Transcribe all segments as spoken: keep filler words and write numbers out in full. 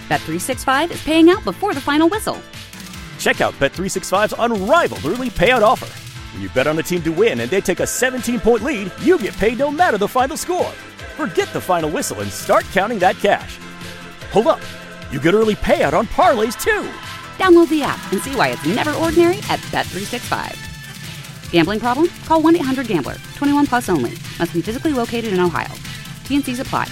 Bet three sixty-five is paying out before the final whistle. Check out Bet three sixty-five's unrivaled early payout offer. When you bet on a team to win and they take a seventeen-point lead, you get paid no matter the final score. Forget the final whistle and start counting that cash. Hold up. You get early payout on parlays, too. Download the app and see why it's never ordinary at Bet three sixty-five. Gambling problem? Call one eight hundred gambler. twenty-one plus only. Must be physically located in Ohio. T and C's apply.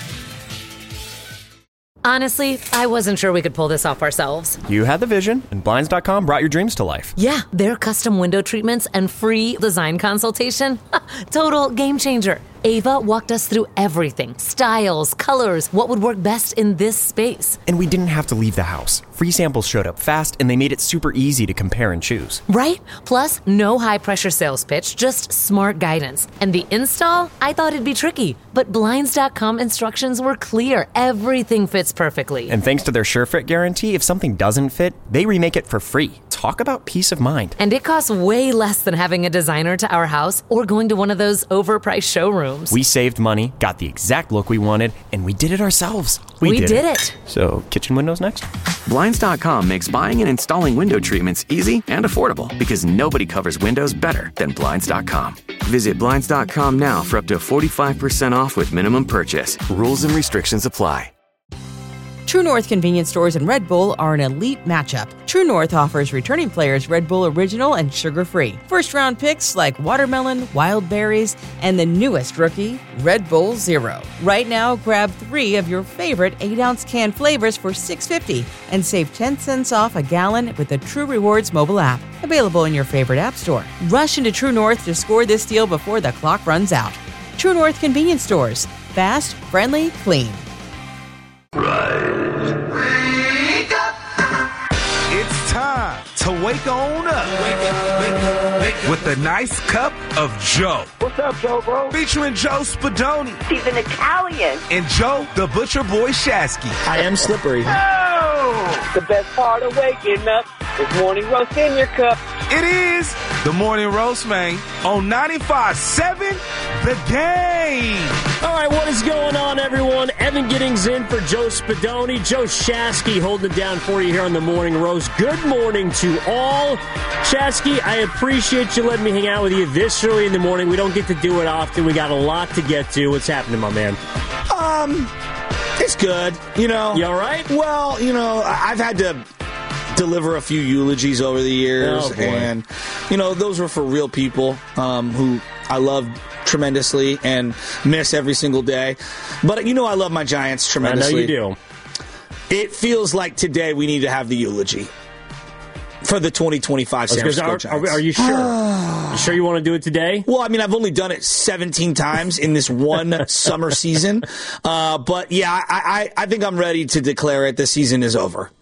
Honestly, I wasn't sure we could pull this off ourselves. You had the vision, and Blinds dot com brought your dreams to life. Yeah, their custom window treatments and free design consultation. Total game changer. Ava walked us through everything. Styles, colors, what would work best in this space. And we didn't have to leave the house. Free samples showed up fast, and they made it super easy to compare and choose. Right? Plus, no high-pressure sales pitch, just smart guidance. And the install? I thought it'd be tricky. But Blinds dot com instructions were clear. Everything fits perfectly. And thanks to their SureFit guarantee, if something doesn't fit, they remake it for free. Talk about peace of mind. And it costs way less than having a designer to our house or going to one of those overpriced showrooms. We saved money, got the exact look we wanted, and we did it ourselves. We, we did, did it. it. So, kitchen windows next? Blinds dot com makes buying and installing window treatments easy and affordable because nobody covers windows better than Blinds dot com. Visit Blinds dot com now for up to forty-five percent off with minimum purchase. Rules and restrictions apply. True North convenience stores and Red Bull are an elite matchup. True North offers returning players Red Bull Original and sugar-free. First-round picks like watermelon, wild berries, and the newest rookie, Red Bull Zero. Right now, grab three of your favorite eight-ounce can flavors for six dollars and fifty cents and save ten cents off a gallon with the True Rewards mobile app. Available in your favorite app store. Rush into True North to score this deal before the clock runs out. True North convenience stores. Fast, friendly, clean. Rise. Wake up. It's time to wake on up. Wake up, wake up, wake up. With a nice cup of Joe. What's up, Joe, bro? Featuring Joe Spadoni. He's an Italian. And Joe, the Butcher Boy Shasky. I am slippery. Oh! The best part of waking up is morning roast in your cup. It is the Morning Roast, man, on ninety-five point seven The Game. All right, what is going on, everyone? Evan Giddings in for Joe Spadoni. Joe Shasky holding it down for you here on the Morning Roast. Good morning to all. Shasky, I appreciate you letting me hang out with you this early in the morning. We don't get to do it often. We got a lot to get to. What's happening, my man? Um, it's good, you know. You all right? Well, you know, I've had to deliver a few eulogies over the years, oh, and you know, those were for real people um, who I love tremendously and miss every single day. But you know, I love my Giants tremendously. I know you do. It feels like today we need to have the eulogy for the twenty twenty-five San Francisco are, Giants. Are, are you sure? You sure you want to do it today? Well, I mean, I've only done it seventeen times in this one summer season. Uh, but yeah, I, I, I think I'm ready to declare it. The season is over.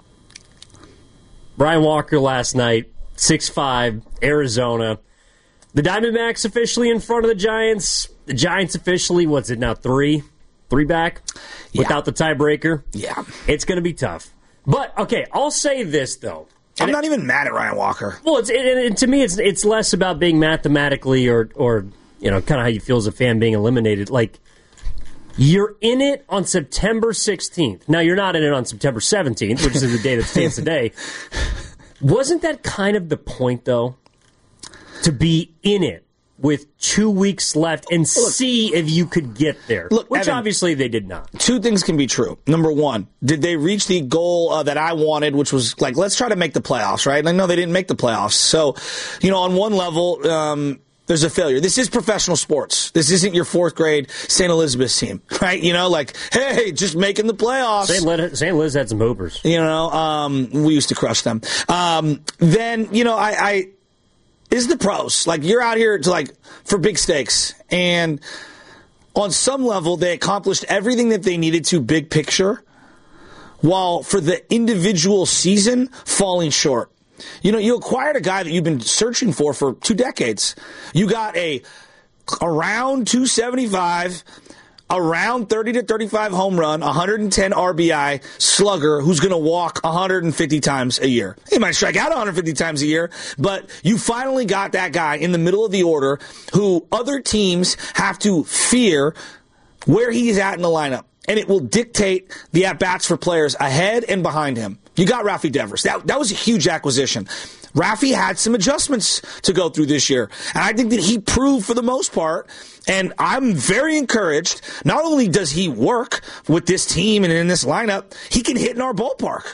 Brian Walker last night, six five, Arizona. The Diamondbacks officially in front of the Giants. The Giants officially, what's it now, three? Three back? Yeah. Without the tiebreaker? Yeah. It's going to be tough. But, okay, I'll say this, though. I'm and not it, even mad at Ryan Walker. Well, it's, it, it, to me, it's it's less about being mathematically or, or you know, kind of how you feel as a fan being eliminated. Like, you're in it on September sixteenth. Now, you're not in it on September seventeenth, which is the day that stands today. Wasn't that kind of the point, though? To be in it with two weeks left and look, see if you could get there, look, which Evan, obviously they did not. Two things can be true. Number one, did they reach the goal uh, that I wanted, which was like, let's try to make the playoffs, right? And I know they didn't make the playoffs. So, you know, on one level, um, there's a failure. This is professional sports. This isn't your fourth grade Saint Elizabeth's team, right? You know, like, hey, just making the playoffs. Saint Liz, Saint Liz had some hoopers. You know, um, we used to crush them. Um, then, you know, I, I is the pros. Like, you're out here to, like, for big stakes. And on some level, they accomplished everything that they needed to, big picture, while for the individual season, falling short. You know, you acquired a guy that you've been searching for for two decades. You got a around two seventy-five, around thirty to thirty-five home run, one hundred ten R B I slugger who's going to walk one hundred fifty times a year. He might strike out one hundred fifty times a year, but you finally got that guy in the middle of the order who other teams have to fear where he's at in the lineup. and it will dictate the at-bats for players ahead and behind him. You got Rafi Devers. That, that was a huge acquisition. Rafi had some adjustments to go through this year, and I think that he proved for the most part, and I'm very encouraged. Not only does he work with this team and in this lineup, he can hit in our ballpark.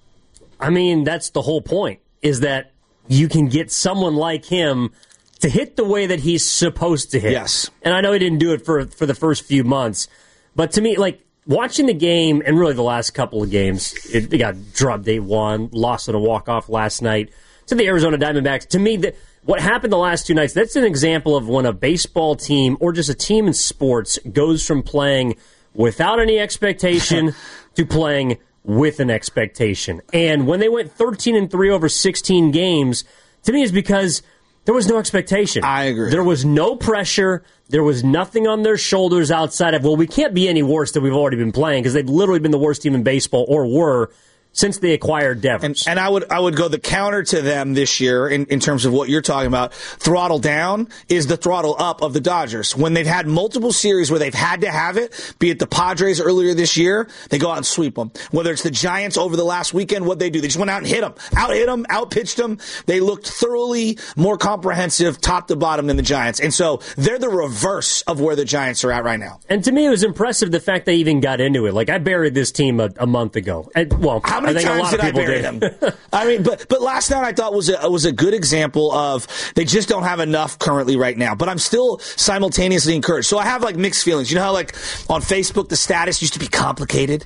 I mean, that's the whole point, is that you can get someone like him to hit the way that he's supposed to hit. Yes. And I know he didn't do it for for the first few months, but to me, like, watching the game, and really the last couple of games, it, they got dropped day one, lost on a walk-off last night to the Arizona Diamondbacks. To me, the, what happened the last two nights, that's an example of when a baseball team, or just a team in sports, goes from playing without any expectation to playing with an expectation. And when they went thirteen and three over sixteen games, to me, it's because there was no expectation. I agree. There was no pressure. There was nothing on their shoulders outside of, well, we can't be any worse than we've already been playing, because they've literally been the worst team in baseball, or were, since they acquired Devers. And, and I would I would go the counter to them this year in, in terms of what you're talking about. Throttle down is the throttle up of the Dodgers. When they've had multiple series where they've had to have it, be it the Padres earlier this year, they go out and sweep them. Whether it's the Giants over the last weekend, what they do, they just went out and hit them. Out hit them, out pitched them. They looked thoroughly more comprehensive top to bottom than the Giants. And so they're the reverse of where the Giants are at right now. And to me, it was impressive the fact they even got into it. Like, I buried this team a, a month ago. And, well, How many I think times a lot did of I people bury did. them? I mean, but but last night I thought was a was a good example of they just don't have enough currently right now. But I'm still simultaneously encouraged. So I have like mixed feelings. You know how like on Facebook the status used to be complicated?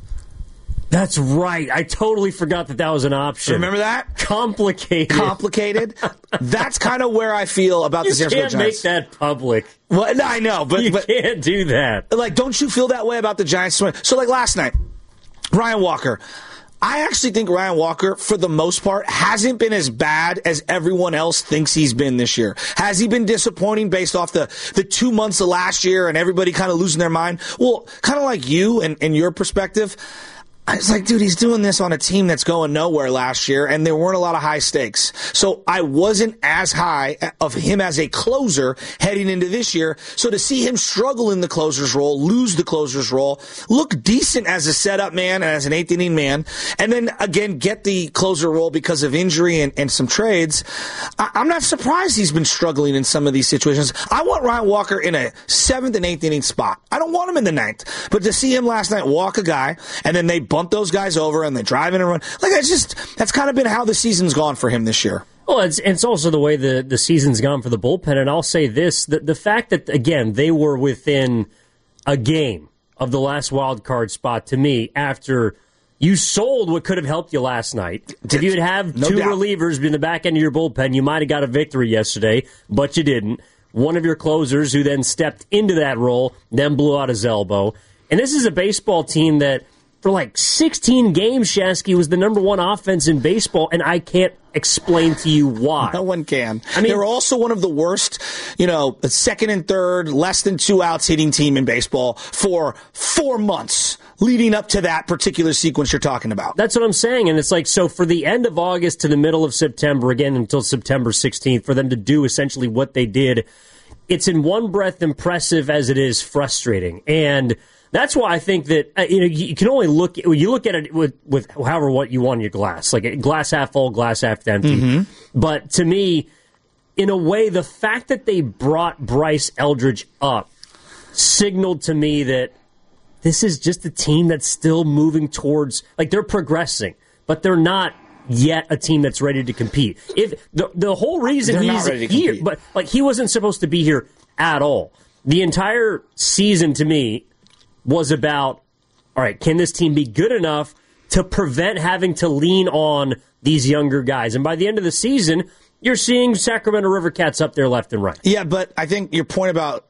That's right. I totally forgot that that was an option. Remember that? Complicated. Complicated. That's kind of where I feel about you the San Francisco Giants. You can't make that public. Well, no, I know, but you but, can't do that. Like, don't you feel that way about the Giants? So, like last night, Ryan Walker. I actually think Ryan Walker, for the most part, hasn't been as bad as everyone else thinks he's been this year. Has he been disappointing based off the, the two months of last year and everybody kind of losing their mind? Well, kind of like you and, and your perspective. I was like, dude, he's doing this on a team that's going nowhere last year, and there weren't a lot of high stakes. So I wasn't as high of him as a closer heading into this year. So to see him struggle in the closer's role, lose the closer's role, look decent as a setup man and as an eighth inning man, and then again get the closer role because of injury and, and some trades, I, I'm not surprised he's been struggling in some of these situations. I want Ryan Walker in a seventh and eighth inning spot. I don't want him in the ninth. But to see him last night walk a guy, and then they bump those guys over and they drive in and run. Like, I just, that's kind of been how the season's gone for him this year. Well, it's it's also the way the, the season's gone for the bullpen. And I'll say this, the, the fact that, again, they were within a game of the last wild card spot, to me, after you sold what could have helped you last night. If you'd have no two doubt. relievers in the back end of your bullpen, you might have got a victory yesterday, but you didn't. One of your closers who then stepped into that role, then blew out his elbow. And this is a baseball team that, for like sixteen games, Shasky was the number one offense in baseball, and I can't explain to you why. No one can. I mean, they're also one of the worst, you know, second and third, less than two outs hitting team in baseball for four months leading up to that particular sequence you're talking about. That's what I'm saying. And it's like, so for the end of August to the middle of September, again until September sixteenth, for them to do essentially what they did, it's in one breath impressive as it is frustrating. And that's why I think that, uh, you know, you can only look, you look at it with, with however what you want in your glass, like glass half full, glass half empty. Mm-hmm. But to me, in a way, the fact that they brought Bryce Eldridge up signaled to me that this is just a team that's still moving towards, like, they're progressing, but they're not yet a team that's ready to compete. If the the whole reason They're he's not ready to here, compete. but like he wasn't supposed to be here at all. The entire season to me was about, all right, can this team be good enough to prevent having to lean on these younger guys? And by the end of the season, you're seeing Sacramento River Cats up there left and right. Yeah, but I think your point about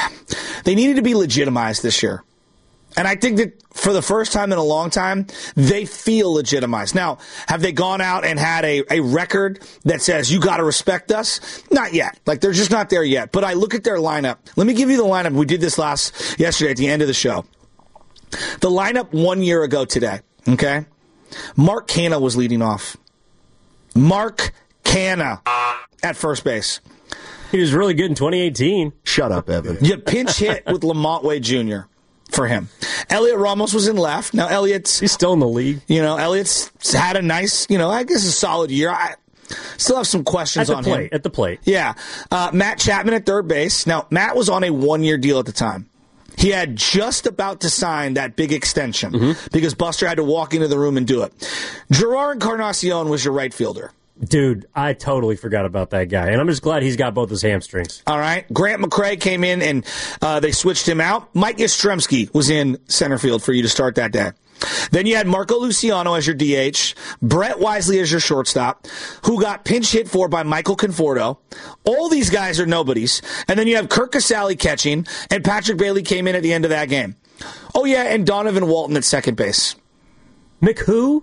they needed to be legitimized this year. And I think that for the first time in a long time, they feel legitimized. Now, have they gone out and had a, a record that says, you got to respect us? Not yet. Like, they're just not there yet. But I look at their lineup. Let me give you the lineup. We did this last yesterday at the end of the show. The lineup one year ago today, okay? Mark Canha was leading off. Mark Canha at first base. He was really good in twenty eighteen. Shut up, Evan. You pinch hit with Lamont Wade Junior for him. Elliot Ramos was in left. Now, Elliot's... He's still in the league. You know, Elliot's had a nice, you know, I guess a solid year. I still have some questions at the on plate, him. At the plate. Yeah. Uh, Matt Chapman at third base. Now, Matt was on a one-year deal at the time. He had just about to sign that big extension mm-hmm. because Buster had to walk into the room and do it. Gerard Encarnacion was your right fielder. Dude, I totally forgot about that guy, and I'm just glad he's got both his hamstrings. All right. Grant McCray came in, and uh, they switched him out. Mike Yastrzemski was in center field for you to start that day. Then you had Marco Luciano as your D H, Brett Wisely as your shortstop, who got pinch hit for by Michael Conforto. All these guys are nobodies. And then you have Kirk Casale catching, and Patrick Bailey came in at the end of that game. Oh, yeah, and Donovan Walton at second base. Mick who?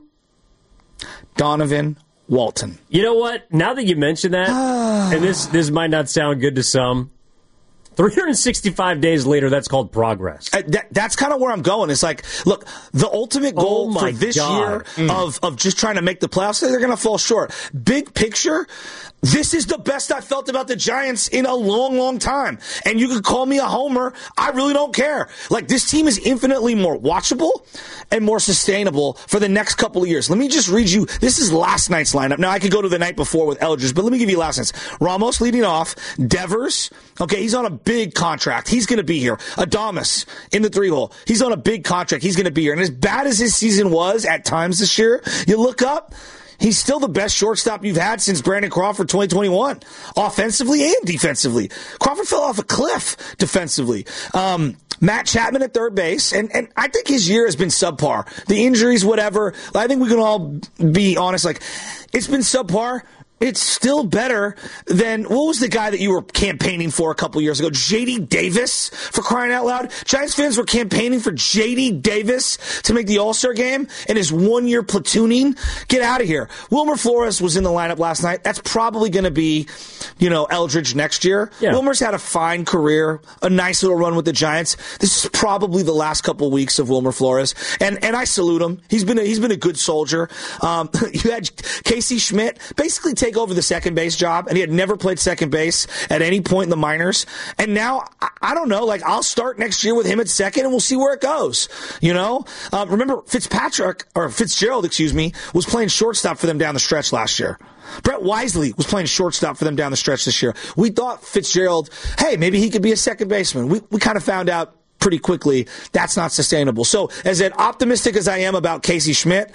Donovan Walton. You know what? Now that you mention that, and this, this might not sound good to some, three hundred sixty-five days later, that's called progress. Uh, that, that's kind of where I'm going. It's like, look, the ultimate goal oh for this God. year mm. of, of just trying to make the playoffs, they're going to fall short. Big picture, this is the best I felt about the Giants in a long, long time. And you could call me a homer. I really don't care. Like, this team is infinitely more watchable and more sustainable for the next couple of years. Let me just read you. This is last night's lineup. Now, I could go to the night before with Eldridge, but let me give you last night's. Ramos leading off. Devers. Okay, he's on a big contract. He's going to be here. Adames in the three hole. He's on a big contract. He's going to be here. And as bad as his season was at times this year, you look up, he's still the best shortstop you've had since Brandon Crawford twenty twenty-one, offensively and defensively. Crawford fell off a cliff defensively. Um, Matt Chapman at third base, and, and I think his year has been subpar. The injuries, whatever, I think we can all be honest, like, it's been subpar. It's still better than, what was the guy that you were campaigning for a couple years ago? J D Davis, for crying out loud. Giants fans were campaigning for J D Davis to make the All-Star game and his one-year platooning. Get out of here. Wilmer Flores was in the lineup last night. That's probably going to be, you know, Eldridge next year. Yeah. Wilmer's had a fine career, a nice little run with the Giants. This is probably the last couple weeks of Wilmer Flores, and and I salute him. He's been a, he's been a good soldier. Um, you had Casey Schmidt basically take over the second base job, and he had never played second base at any point in the minors. And now, I, I don't know, like, I'll start next year with him at second, and we'll see where it goes. You know? Um, remember, Fitzpatrick, or Fitzgerald, excuse me, was playing shortstop for them down the stretch last year. Brett Wisely was playing shortstop for them down the stretch this year. We thought Fitzgerald, hey, maybe he could be a second baseman. We, we kind of found out pretty quickly that's not sustainable. So, as optimistic as I am about Casey Schmidt,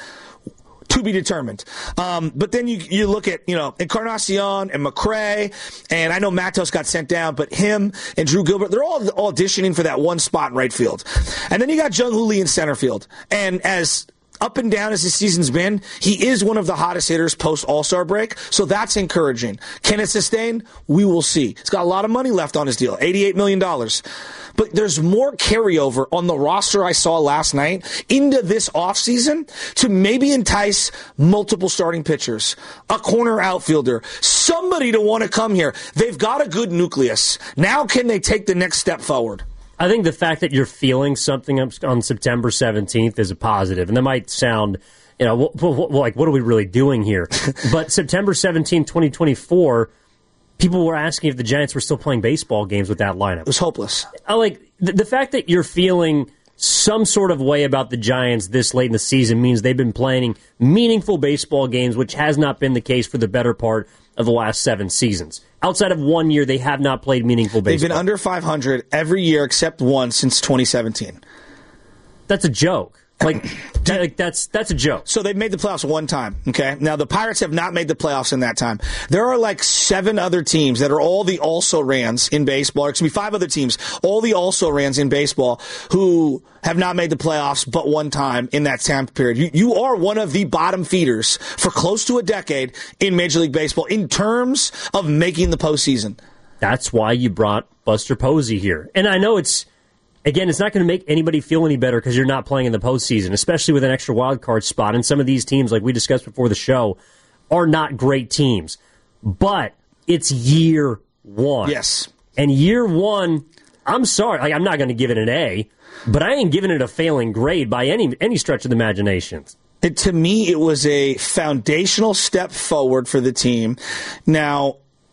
to be determined. Um, but then you you look at, you know, Encarnacion and McCray, and I know Matos got sent down, but him and Drew Gilbert, they're all auditioning for that one spot in right field. And then you got Jung Hoo Lee in center field. And as up and down as his season's been, he is one of the hottest hitters post All-Star break, so that's encouraging. Can it sustain? We will see. He's got a lot of money left on his deal, eighty-eight million dollars. But there's more carryover on the roster I saw last night into this offseason to maybe entice multiple starting pitchers, a corner outfielder, somebody to want to come here. They've got a good nucleus. Now can they take the next step forward? I think the fact that you're feeling something on September seventeenth is a positive, and that might sound, you know, like, what are we really doing here? But September seventeenth, twenty twenty-four, people were asking if the Giants were still playing baseball games with that lineup. It was hopeless. I like the, the fact that you're feeling some sort of way about the Giants this late in the season means they've been playing meaningful baseball games, which has not been the case for the better part of the last seven seasons. Outside of one year, they have not played meaningful baseball. They've been under five hundred every year except one since twenty seventeen. That's a joke. Like, that, like that's that's a joke. So they've made the playoffs one time, okay? Now, the Pirates have not made the playoffs in that time. There are like seven other teams that are all the also-rans in baseball, or excuse me, five other teams, all the also-rans in baseball who have not made the playoffs but one time in that time period. You, you are one of the bottom feeders for close to a decade in Major League Baseball in terms of making the postseason. That's why you brought Buster Posey here. And I know it's, again, it's not going to make anybody feel any better because you're not playing in the postseason, especially with an extra wild card spot. And some of these teams, like we discussed before the show, are not great teams. But it's year one. Yes. And year one, I'm sorry, like, I'm not going to give it an A, but I ain't giving it a failing grade by any any stretch of the imagination. It, to me, it was a foundational step forward for the team. Now,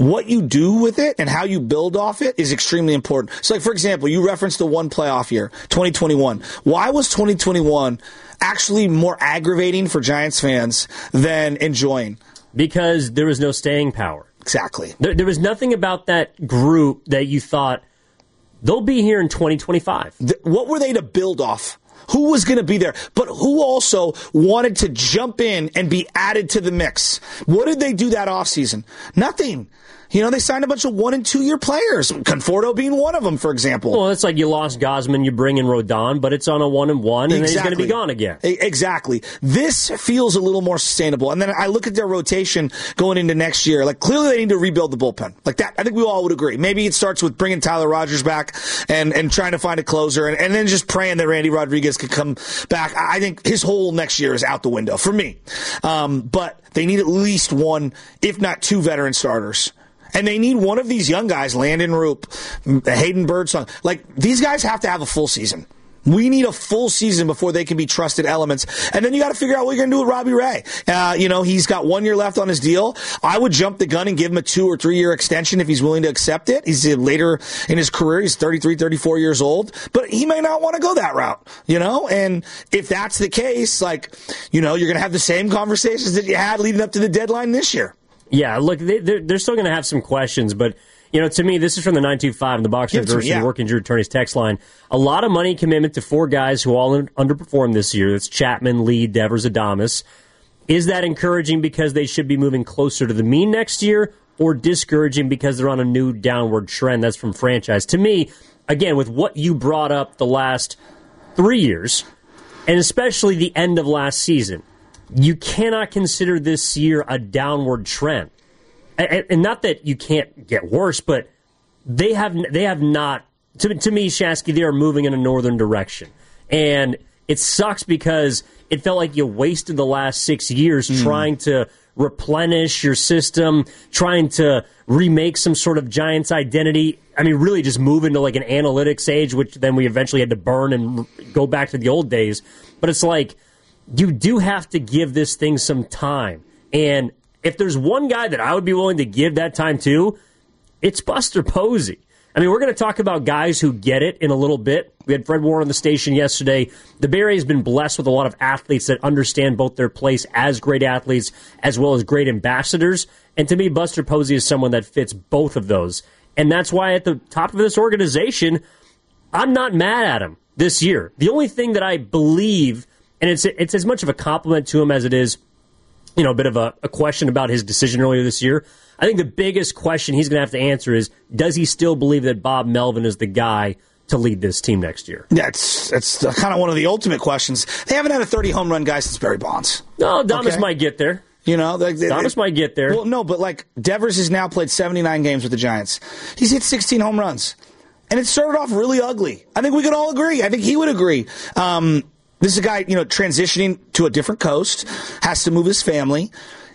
what you do with it and how you build off it is extremely important. So, like, for example, you referenced the one playoff year, twenty twenty-one. Why was twenty twenty-one actually more aggravating for Giants fans than enjoying? Because there was no staying power. Exactly. There, there was nothing about that group that you thought, they'll be here in twenty twenty-five. The, what were they to build off? Who was going to be there? But who also wanted to jump in and be added to the mix? What did they do that offseason? Nothing. You know, they signed a bunch of one- and two-year players, Conforto being one of them, for example. Well, it's like you lost Gosman, you bring in Rodon, but it's on a one and one, and exactly. then he's going to be gone again. Exactly. This feels a little more sustainable. And then I look at their rotation going into next year. Like, clearly they need to rebuild the bullpen. Like that, I think we all would agree. Maybe it starts with bringing Tyler Rogers back and, and trying to find a closer, and, and then just praying that Randy Rodriguez could come back. I think his whole next year is out the window for me. Um, but they need at least one, if not two, veteran starters. And they need one of these young guys, Landon Roop, Hayden Birdsong. Like, these guys have to have a full season. We need a full season before they can be trusted elements. And then you got to figure out what you're going to do with Robbie Ray. Uh, you know, he's got one year left on his deal. I would jump the gun and give him a two or three year extension if he's willing to accept it. He's later in his career. He's thirty-three, thirty-four years old, but he may not want to go that route, you know? And if that's the case, like, you know, you're going to have the same conversations that you had leading up to the deadline this year. Yeah, look, they, they're, they're still going to have some questions, but, you know, to me, this is from the nine two five and the Box University yeah. Working Drew Attorneys text line. A lot of money commitment to four guys who all underperformed this year. That's Chapman, Lee, Devers, Adames. Is that encouraging because they should be moving closer to the mean next year, or discouraging because they're on a new downward trend? That's from Franchise. To me, again, with what you brought up the last three years, and especially the end of last season, you cannot consider this year a downward trend. And, and not that you can't get worse, but they have they have not, to, to me, Shasky, they are moving in a northern direction. And it sucks because it felt like you wasted the last six years mm. trying to replenish your system, trying to remake some sort of Giants identity. I mean, really just move into like an analytics age, which then we eventually had to burn and go back to the old days. But it's like, you do have to give this thing some time. And if there's one guy that I would be willing to give that time to, it's Buster Posey. I mean, we're going to talk about guys who get it in a little bit. We had Fred Warren on the station yesterday. The Bay Area has been blessed with a lot of athletes that understand both their place as great athletes as well as great ambassadors. And to me, Buster Posey is someone that fits both of those. And that's why at the top of this organization, I'm not mad at him this year. The only thing that I believe, and it's it's as much of a compliment to him as it is, you know, a bit of a, a question about his decision earlier this year. I think the biggest question he's going to have to answer is, does he still believe that Bob Melvin is the guy to lead this team next year? Yeah, it's, it's kind of one of the ultimate questions. They haven't had a thirty home run guy since Barry Bonds. No, Adames okay? might get there. You know, they, they, Adames might get there. Well, no, but like Devers has now played seventy-nine games with the Giants. He's hit sixteen home runs. And it started off really ugly. I think we could all agree. I think he would agree. Um, This is a guy, you know, transitioning to a different coast, has to move his family,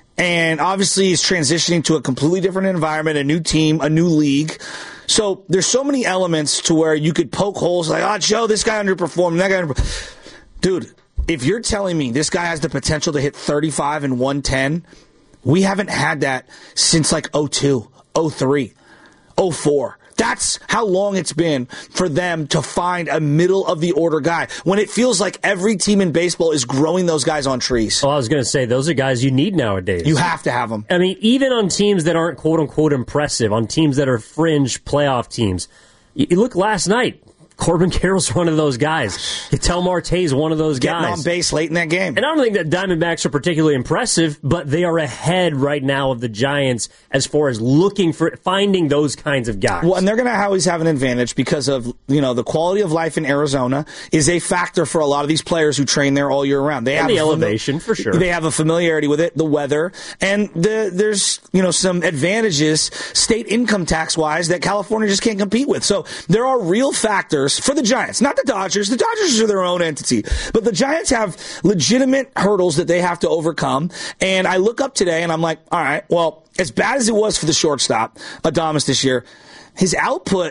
and obviously he's transitioning to a completely different environment, a new team, a new league. So there's so many elements to where you could poke holes like, oh, Joe, this guy underperformed, that guy underperformed. Dude, if you're telling me this guy has the potential to hit thirty-five and one ten, we haven't had that since like oh two, oh three, oh four. That's how long it's been for them to find a middle-of-the-order guy when it feels like every team in baseball is growing those guys on trees. Well, I was going to say, those are guys you need nowadays. You have to have them. I mean, even on teams that aren't quote-unquote impressive, on teams that are fringe playoff teams. You look last night. Corbin Carroll's one of those guys. Ketel Marte's one of those Getting guys. Getting on base late in that game. And I don't think that Diamondbacks are particularly impressive, but they are ahead right now of the Giants as far as looking for, finding those kinds of guys. Well, and they're going to always have an advantage because of, you know, the quality of life in Arizona is a factor for a lot of these players who train there all year round. They and have the elevation, fami- for sure. They have a familiarity with it, the weather, and the, there's, you know, some advantages state income tax-wise that California just can't compete with. So there are real factors for the Giants, not the Dodgers. The Dodgers are their own entity, but the Giants have legitimate hurdles that they have to overcome. And I look up today and I'm like, all right, well, as bad as it was for the shortstop, Adames, this year, his output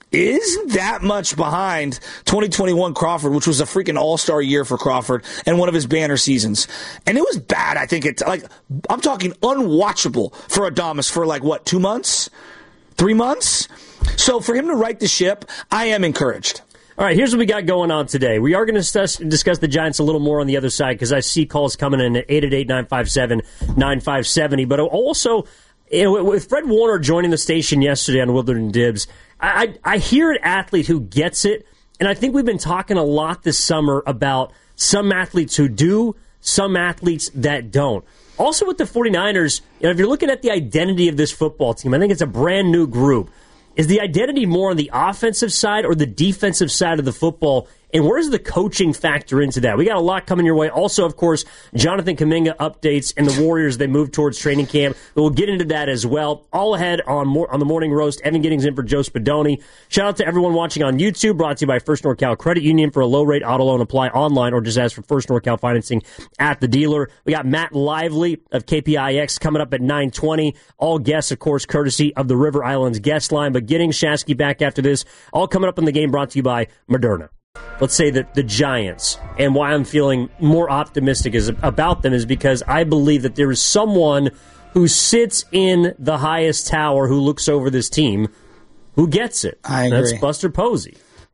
isn't that much behind twenty twenty-one Crawford, which was a freaking all-star year for Crawford and one of his banner seasons. And it was bad, I think. It, like, I'm talking unwatchable for Adames for, like, what, two months? Three months? So for him to right the ship, I am encouraged. All right, here's what we got going on today. We are going to discuss, discuss the Giants a little more on the other side because I see calls coming in at eight eight eight, nine five seven, nine five seven zero. But also, you know, with Fred Warner joining the station yesterday on Willard and Dibs, I, I, I hear an athlete who gets it, and I think we've been talking a lot this summer about some athletes who do, some athletes that don't. Also with the 49ers, you know, if you're looking at the identity of this football team, I think it's a brand new group. Is the identity more on the offensive side or the defensive side of the football? And where does the coaching factor into that? We got a lot coming your way. Also, of course, Jonathan Kuminga updates and the Warriors, they move towards training camp. We'll get into that as well. All ahead on more, on the Morning Roast. Evan Giddings in for Joe Spadoni. Shout out to everyone watching on YouTube. Brought to you by First NorCal Credit Union. For a low-rate auto loan, apply online or just ask for First NorCal financing at the dealer. We got Matt Lively of K P I X coming up at nine twenty. All guests, of course, courtesy of the River Islands guest line. But Giddings, Shasky back after this. All coming up in the game brought to you by Moderna. Let's say that the Giants, and why I'm feeling more optimistic is about them is because I believe that there is someone who sits in the highest tower who looks over this team who gets it. I agree. That's Buster Posey.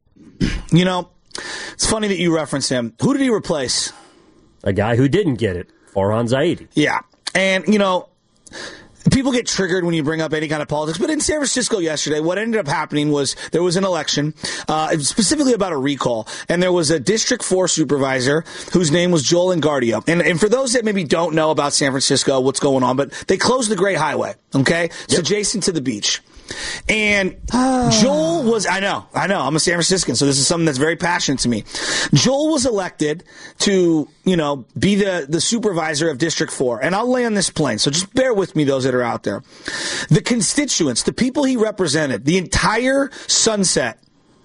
You know, it's funny that you reference him. Who did he replace? A guy who didn't get it, Farhan Zaidi. Yeah, and, you know, people get triggered when you bring up any kind of politics, but in San Francisco yesterday, what ended up happening was there was an election, uh, specifically about a recall, and there was a District four supervisor whose name was Joel Engardio. And, and for those that maybe don't know about San Francisco, what's going on, but they closed the Great Highway, okay? It's yep. adjacent to the beach. And Joel was, I know, I know, I'm a San Franciscan, so this is something that's very passionate to me. Joel was elected to, you know, be the, the supervisor of District four. And I'll lay on this plane, so just bear with me, those that are out there. The constituents, the people he represented, the entire Sunset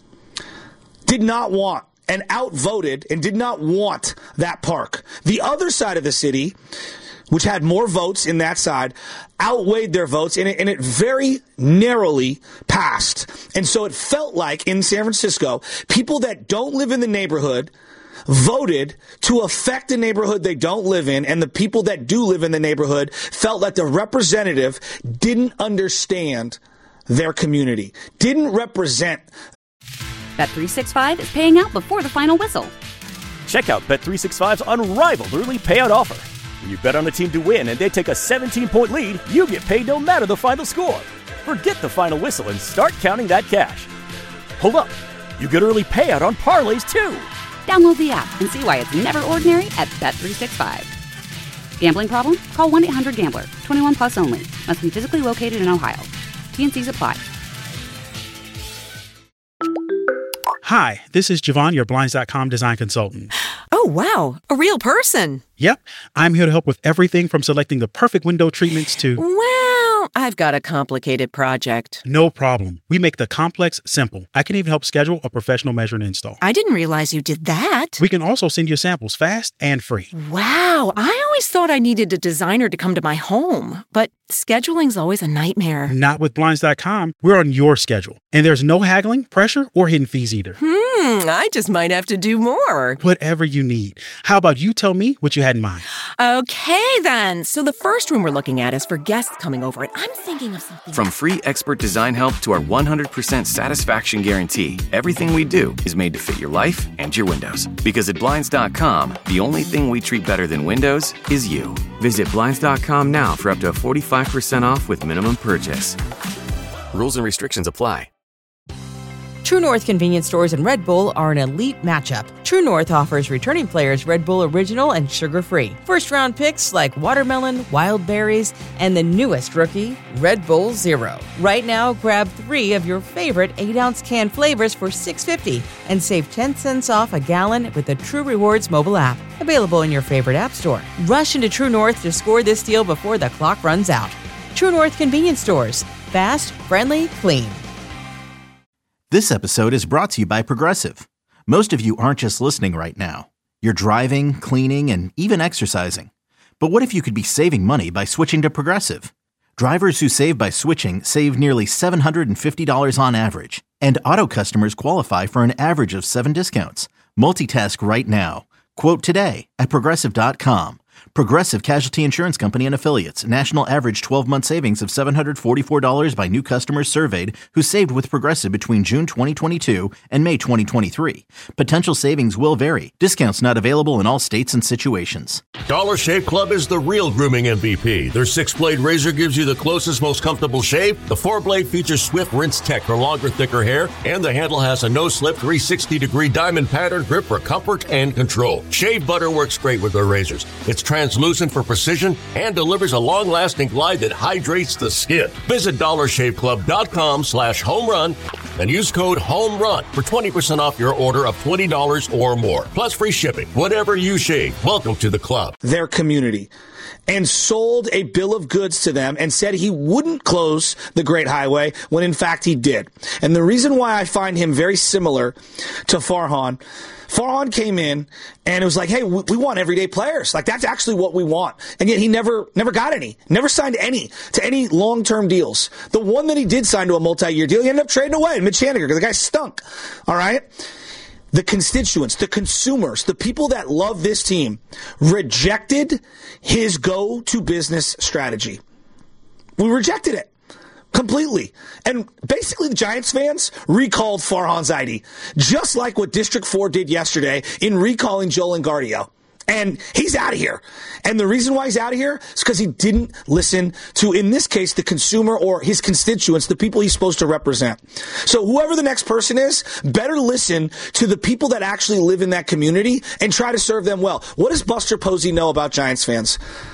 did not want and outvoted and did not want that park. The other side of the city, which had more votes in that side, outweighed their votes, and it, and it very narrowly passed. And so it felt like, in San Francisco, people that don't live in the neighborhood voted to affect the neighborhood they don't live in, and the people that do live in the neighborhood felt that the representative didn't understand their community, didn't represent. Bet three sixty-five is paying out before the final whistle. Check out Bet three sixty-five's unrivaled early payout offer. When you bet on a team to win and they take a seventeen-point lead, you get paid no matter the final score. Forget the final whistle and start counting that cash. Hold up. You get early payout on parlays, too. Download the app and see why it's never ordinary at Bet three sixty-five. Gambling problem? Call one eight hundred gambler. twenty-one plus only. Must be physically located in Ohio. T N Cs apply. Hi, this is Javon, your Blinds dot com design consultant. Oh, wow. A real person. Yep. I'm here to help with everything from selecting the perfect window treatments to... Well, I've got a complicated project. No problem. We make the complex simple. I can even help schedule a professional measure and install. I didn't realize you did that. We can also send you samples fast and free. Wow. I always thought I needed a designer to come to my home, but scheduling's always a nightmare. Not with Blinds dot com. We're on your schedule. And there's no haggling, pressure, or hidden fees either. Hmm, I just might have to do more. Whatever you need. How about you tell me what you had in mind? Okay, then. So the first room we're looking at is for guests coming over, and I'm thinking of something... From free expert design help to our one hundred percent satisfaction guarantee, everything we do is made to fit your life and your windows. Because at Blinds dot com, the only thing we treat better than windows is you. Visit Blinds dot com now for up to forty-five percent off with minimum purchase. Rules and restrictions apply. True North convenience stores and Red Bull are an elite matchup. True North offers returning players Red Bull Original and sugar-free. First-round picks like watermelon, wild berries, and the newest rookie, Red Bull Zero. Right now, grab three of your favorite eight-ounce can flavors for six dollars and fifty cents and save ten cents off a gallon with the True Rewards mobile app. Available in your favorite app store. Rush into True North to score this deal before the clock runs out. True North convenience stores. Fast, friendly, clean. This episode is brought to you by Progressive. Most of you aren't just listening right now. You're driving, cleaning, and even exercising. But what if you could be saving money by switching to Progressive? Drivers who save by switching save nearly seven hundred fifty dollars on average, and auto customers qualify for an average of seven discounts. Multitask right now. Quote today at Progressive dot com. Progressive Casualty Insurance Company and Affiliates. National average twelve-month savings of seven hundred forty-four dollars by new customers surveyed who saved with Progressive between June twenty twenty-two and May twenty twenty-three. Potential savings will vary. Discounts not available in all states and situations. Dollar Shave Club is the real grooming M V P. Their six-blade razor gives you the closest, most comfortable shave. The four-blade features Swift Rinse Tech for longer, thicker hair, and the handle has a no-slip three hundred sixty degree diamond pattern grip for comfort and control. Shave butter works great with their razors. It's translucent for precision and delivers a long-lasting glide that hydrates the skin. Visit dollar shave club dot com slash home run and use code HOMERUN for twenty percent off your order of twenty dollars or more. Plus free shipping. Whatever you shave, welcome to the club. Their community, and sold a bill of goods to them and said he wouldn't close the Great Highway when in fact he did. And the reason why I find him very similar to Farhan, Farhan came in and it was like, hey, we, we want everyday players. Like, that's actually what we want. And yet he never never got any, never signed any to any long-term deals. The one that he did sign to a multi-year deal, he ended up trading away, Mitch Haniger, because the guy stunk. All right? The constituents, the consumers, the people that love this team rejected his go-to business strategy. We rejected it completely. And basically the Giants fans recalled Farhan's I D, just like what District four did yesterday in recalling Joe Longardio. And he's out of here. And the reason why he's out of here is because he didn't listen to, in this case, the consumer or his constituents, the people he's supposed to represent. So whoever the next person is, better listen to the people that actually live in that community and try to serve them well. What does Buster Posey know about Giants fans?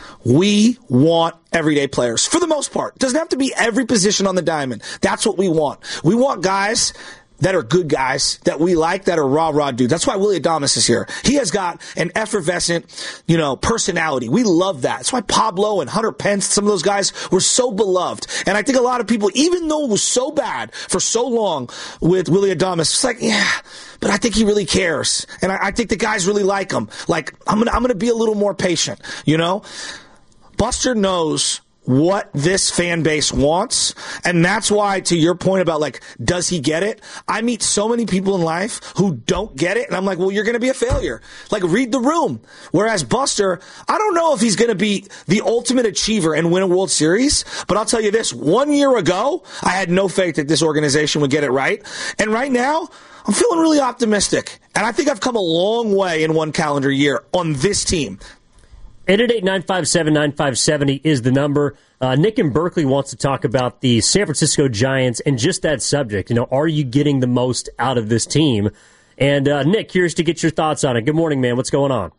We want everyday players, for the most part. It doesn't have to be every position on the diamond. That's what we want. We want guys that are good guys, that we like, that are rah-rah dudes. That's why Willie Adames is here. He has got an effervescent, you know, personality. We love that. That's why Pablo and Hunter Pence, some of those guys, were so beloved. And I think a lot of people, even though it was so bad for so long with Willie Adames, it's like, yeah, but I think he really cares. And I, I think the guys really like him. Like, I'm gonna, I'm gonna be a little more patient, you know? Buster knows what this fan base wants, and that's why, to your point about, like, does he get it? I meet so many people in life who don't get it, and I'm like, well, you're going to be a failure. Like, read the room. Whereas Buster, I don't know if he's going to be the ultimate achiever and win a World Series, but I'll tell you this, one year ago, I had no faith that this organization would get it right, and right now, I'm feeling really optimistic, and I think I've come a long way in one calendar year on this team. eight eight eight, nine five seven, nine five seven zero is the number. Uh, Nick in Berkeley wants to talk about the San Francisco Giants and just that subject. You know, are you getting the most out of this team? And uh, Nick, curious to get your thoughts on it. Good morning, man. What's going on?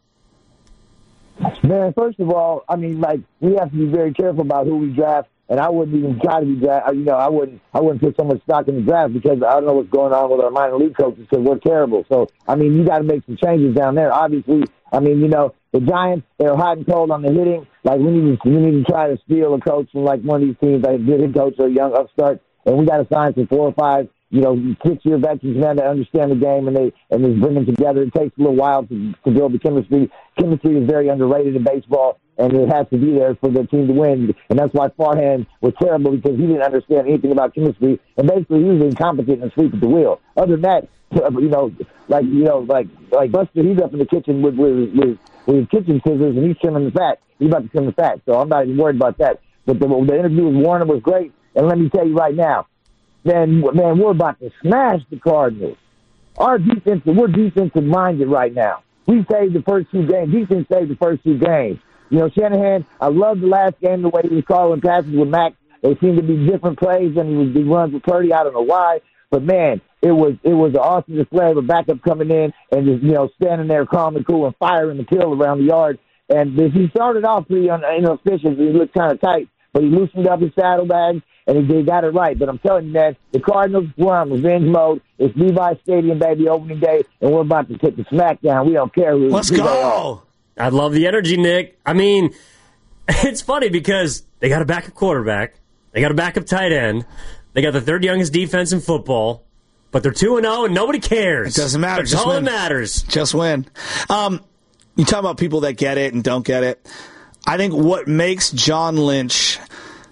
Man, first of all, I mean, like, we have to be very careful about who we draft. And I wouldn't even try to be draft. You know, I wouldn't. I wouldn't put so much stock in the draft because I don't know what's going on with our minor league coaches because we're terrible. So, I mean, you got to make some changes down there. Obviously, I mean, you know, the Giants, they're hot and cold on the hitting. Like, we need to, we need to try to steal a coach from, like, one of these teams, like a good head coach or a young upstart. And we got to sign some four or five, you know, six-year veterans, men that understand the game and they and they bring them together. It takes a little while to, to build the chemistry. Chemistry is very underrated in baseball, and it has to be there for the team to win. And that's why Farhan was terrible because he didn't understand anything about chemistry, and basically he was incompetent and asleep at the wheel. Other than that, you know, like you know, like like Buster, he's up in the kitchen with with with, with kitchen scissors and he's trimming the fat. He's about to trim the fat, so I'm not even worried about that. But the, the interview with Warner was great, and let me tell you right now, man, man, we're about to smash the Cardinals. Our defense, we're defensive minded right now. We saved the first two games. Defense saved the first two games. You know, Shanahan, I love the last game, the way he was calling passes with Max. They seemed to be different plays than he was he runs with Purdy. I don't know why. But, man, it was it was an awesome display of a backup coming in and just, you know, standing there calm and cool and firing the kill around the yard. And he started off pretty inefficient. He looked kind of tight, but he loosened up his saddlebags, and he, he got it right. But I'm telling you, man, the Cardinals, we're on revenge mode. It's Levi Stadium, baby, opening day, and we're about to take the smackdown. We don't care who, Let's who go. they are. I love the energy, Nick. I mean, it's funny because they got a backup quarterback. They got a backup tight end. They got the third youngest defense in football. But they're two and oh, and nobody cares. It doesn't matter. That's Just all win. that matters. Just win. Um, you talk about people that get it and don't get it. I think what makes John Lynch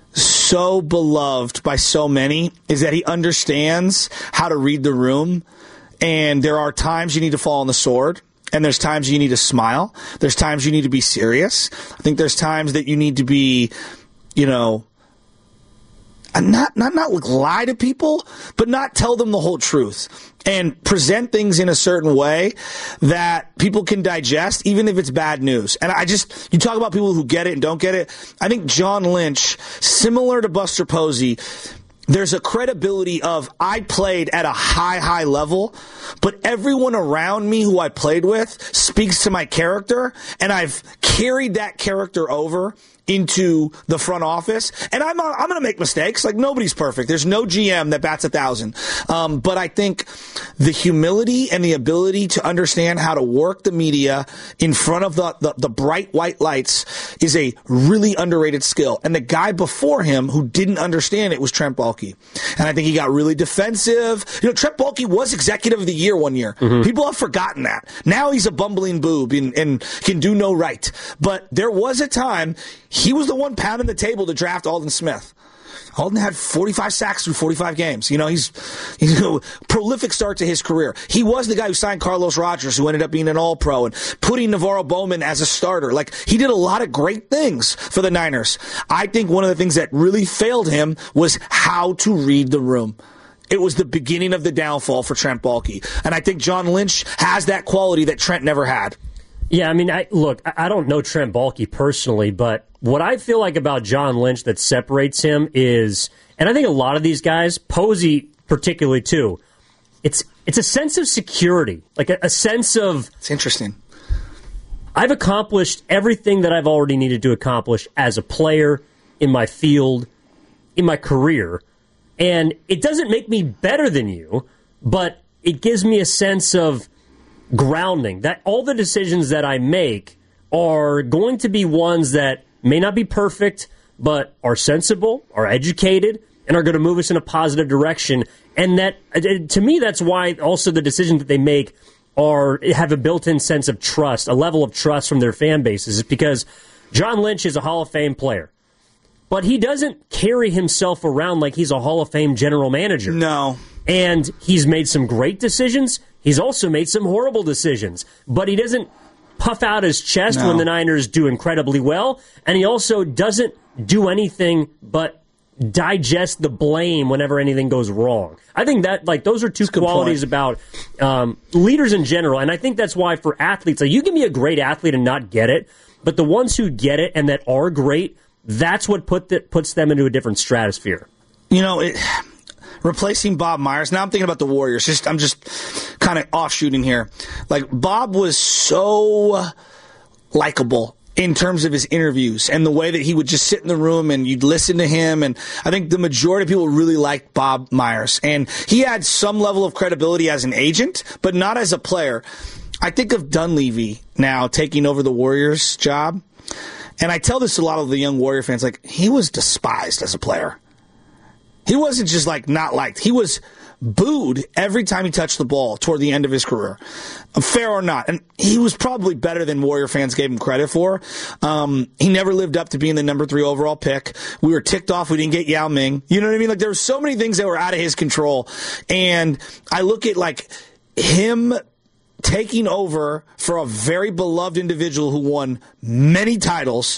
so beloved by so many is that he understands how to read the room, and there are times you need to fall on the sword, and there's times you need to smile. There's times you need to be serious. I think there's times that you need to be, you know, not not not lie to people, but not tell them the whole truth and present things in a certain way that people can digest, even if it's bad news. And I just, you talk about people who get it and don't get it. I think John Lynch, similar to Buster Posey, there's a credibility of I played at a high, high level, but everyone around me who I played with speaks to my character, and I've carried that character over into the front office. And I'm I'm going to make mistakes. Like, nobody's perfect. There's no G M that bats a thousand. Um, but I think the humility and the ability to understand how to work the media in front of the, the, the bright white lights is a really underrated skill. And the guy before him who didn't understand it was Trent Baalke. And I think he got really defensive. You know, Trent Baalke was executive of the year one year. Mm-hmm. People have forgotten that. Now he's a bumbling boob and, and can do no right. But there was a time he was the one pounding the table to draft Aldon Smith. Aldon had forty-five sacks through forty-five games. You know, he's, he's a prolific start to his career. He was the guy who signed Carlos Rogers, who ended up being an All-Pro, and putting Navarro Bowman as a starter. Like, he did a lot of great things for the Niners. I think one of the things that really failed him was how to read the room. It was the beginning of the downfall for Trent Baalke. And I think John Lynch has that quality that Trent never had. Yeah, I mean, I, look, I don't know Trent Baalke personally, but what I feel like about John Lynch that separates him is, and I think a lot of these guys, Posey particularly too, it's it's a sense of security, like a, a sense of... It's interesting. I've accomplished everything that I've already needed to accomplish as a player, in my field, in my career, and it doesn't make me better than you, but it gives me a sense of grounding, that all the decisions that I make are going to be ones that may not be perfect, but are sensible, are educated, and are going to move us in a positive direction. And that, to me, that's why also the decisions that they make are have a built-in sense of trust, a level of trust from their fan bases, is because John Lynch is a Hall of Fame player. But he doesn't carry himself around like he's a Hall of Fame general manager. No. And he's made some great decisions. He's also made some horrible decisions, but he doesn't puff out his chest no. when the Niners do incredibly well, and he also doesn't do anything but digest the blame whenever anything goes wrong. I think that, like, those are two qualities about um, leaders in general, and I think that's why for athletes, like, you can be a great athlete and not get it, but the ones who get it and that are great, that's what put the, puts them into a different stratosphere. You know, it... Replacing Bob Myers. Now I'm thinking about the Warriors. Just I'm just kind of offshooting here. Like, Bob was so likable in terms of his interviews and the way that he would just sit in the room and you'd listen to him. And I think the majority of people really liked Bob Myers. And he had some level of credibility as an agent, but not as a player. I think of Dunleavy now taking over the Warriors job. And I tell this to a lot of the young Warrior fans, like, he was despised as a player. He wasn't just, like, not liked. He was booed every time he touched the ball toward the end of his career, fair or not. And he was probably better than Warrior fans gave him credit for. Um, he never lived up to being the number three overall pick. We were ticked off we didn't get Yao Ming. You know what I mean? Like, there were so many things that were out of his control. And I look at, like, him taking over for a very beloved individual who won many titles,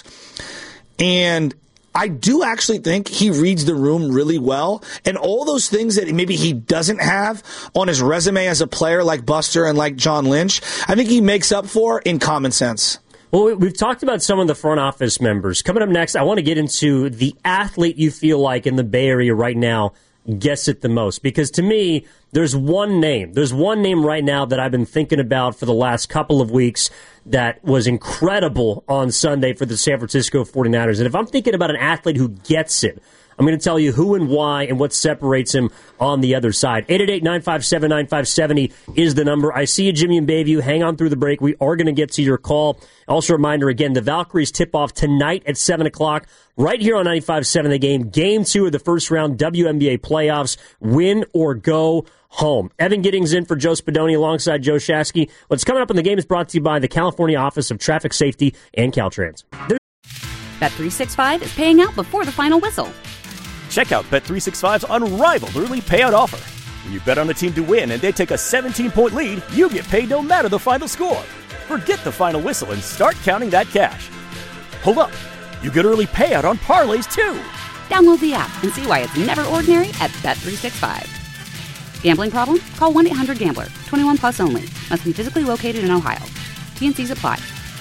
and I do actually think he reads the room really well, and all those things that maybe he doesn't have on his resume as a player like Buster and like John Lynch, I think he makes up for in common sense. Well, we've talked about some of the front office members. Coming up next, I want to get into the athlete you feel like in the Bay Area right now gets it the most, because to me, there's one name. There's one name right now that I've been thinking about for the last couple of weeks that was incredible on Sunday for the San Francisco forty-niners. And if I'm thinking about an athlete who gets it, I'm going to tell you who and why and what separates him on the other side. eight eight eight, nine five seven, nine five seven zero is the number. I see you, Jimmy and Bayview. Hang on through the break. We are going to get to your call. Also, a reminder again, the Valkyries tip off tonight at seven o'clock right here on ninety-five point seven The Game. Game two of the first round W N B A playoffs. Win or go home. Evan Giddings in for Joe Spadoni alongside Joe Shasky. What's coming up in the game is brought to you by the California Office of Traffic Safety and Caltrans. Bet three sixty-five is paying out before the final whistle. Check out Bet three sixty-five's unrivaled early payout offer. When you bet on a team to win and they take a seventeen-point lead, you get paid no matter the final score. Forget the final whistle and start counting that cash. Hold up. You get early payout on parlays, too. Download the app and see why it's never ordinary at Bet three sixty-five. Gambling problem? Call one eight hundred gambler. twenty-one plus only. Must be physically located in Ohio. T N Cs apply.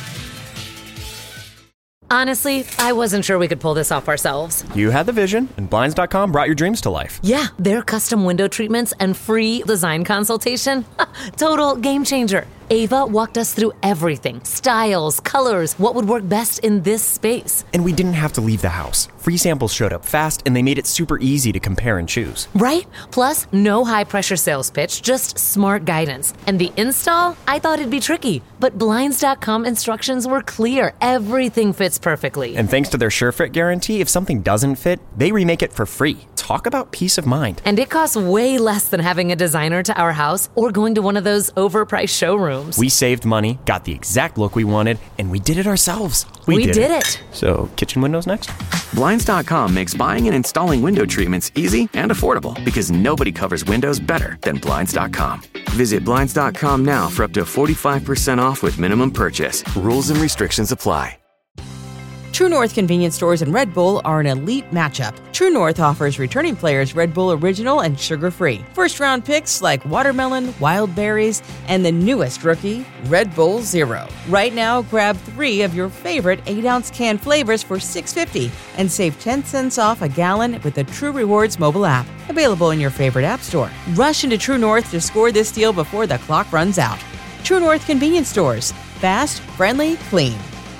Honestly, I wasn't sure we could pull this off ourselves. You had the vision, and Blinds dot com brought your dreams to life. Yeah, their custom window treatments and free design consultation. Total game changer. Ava walked us through everything. Styles, colors, what would work best in this space. And we didn't have to leave the house. Free samples showed up fast, and they made it super easy to compare and choose. Right? Plus, no high-pressure sales pitch, just smart guidance. And the install? I thought it'd be tricky. But Blinds dot com instructions were clear. Everything fits perfectly. And thanks to their SureFit guarantee, if something doesn't fit, they remake it for free. Talk about peace of mind. And it costs way less than having a designer to our house or going to one of those overpriced showrooms. We saved money, got the exact look we wanted, and we did it ourselves. We, we did, did it. it. So, kitchen windows next? Blinds dot com makes buying and installing window treatments easy and affordable because nobody covers windows better than Blinds dot com. Visit Blinds dot com now for up to forty-five percent off with minimum purchase. Rules and restrictions apply. True North convenience stores and Red Bull are an elite matchup. True North offers returning players Red Bull Original and sugar-free. First-round picks like watermelon, wild berries, and the newest rookie, Red Bull Zero. Right now, grab three of your favorite eight-ounce can flavors for six dollars and fifty cents and save ten cents off a gallon with the True Rewards mobile app. Available in your favorite app store. Rush into True North to score this deal before the clock runs out. True North convenience stores. Fast, friendly, clean.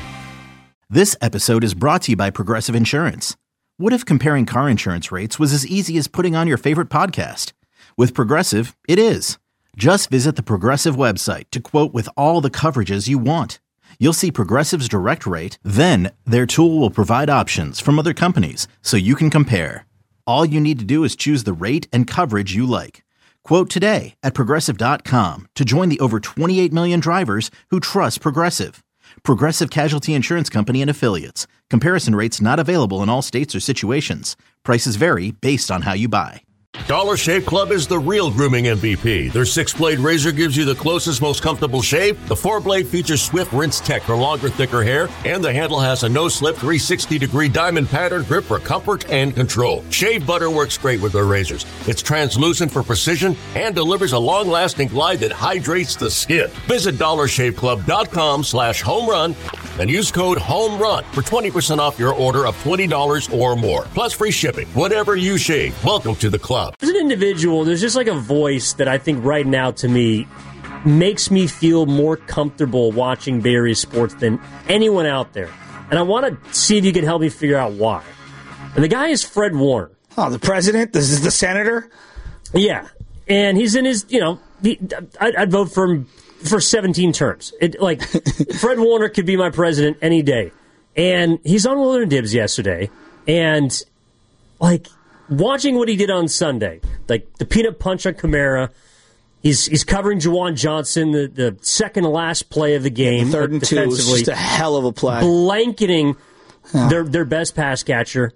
This episode is brought to you by Progressive Insurance. What if comparing car insurance rates was as easy as putting on your favorite podcast? With Progressive, it is. Just visit the Progressive website to quote with all the coverages you want. You'll see Progressive's direct rate, then their tool will provide options from other companies so you can compare. All you need to do is choose the rate and coverage you like. Quote today at Progressive dot com to join the over twenty-eight million drivers who trust Progressive. Progressive Casualty Insurance Company and Affiliates. Comparison rates not available in all states or situations. Prices vary based on how you buy. Dollar Shave Club is the real grooming M V P. Their six-blade razor gives you the closest, most comfortable shave. The four-blade features Swift Rinse Tech for longer, thicker hair. And the handle has a no-slip three sixty degree diamond pattern grip for comfort and control. Shave butter works great with their razors. It's translucent for precision and delivers a long-lasting glide that hydrates the skin. Visit dollar shave club dot com slash home run and use code HOMERUN for twenty percent off your order of twenty dollars or more. Plus free shipping. Whatever you shave, welcome to the club. As an individual, there's just like a voice that I think right now to me makes me feel more comfortable watching Barry sports than anyone out there. And I want to see if you can help me figure out why. And the guy is Fred Warner. Oh, the president? This is the senator? Yeah. And he's in his, you know, he, I'd, I'd vote for him for seventeen terms. It, like, Fred Warner could be my president any day. And he's on Willard and Dibs yesterday. And, like, watching what he did on Sunday, like the peanut punch on Kamara, he's he's covering Juwan Johnson, the, the second to last play of the game. The third and two was just a hell of a play. Blanketing yeah. their, their best pass catcher.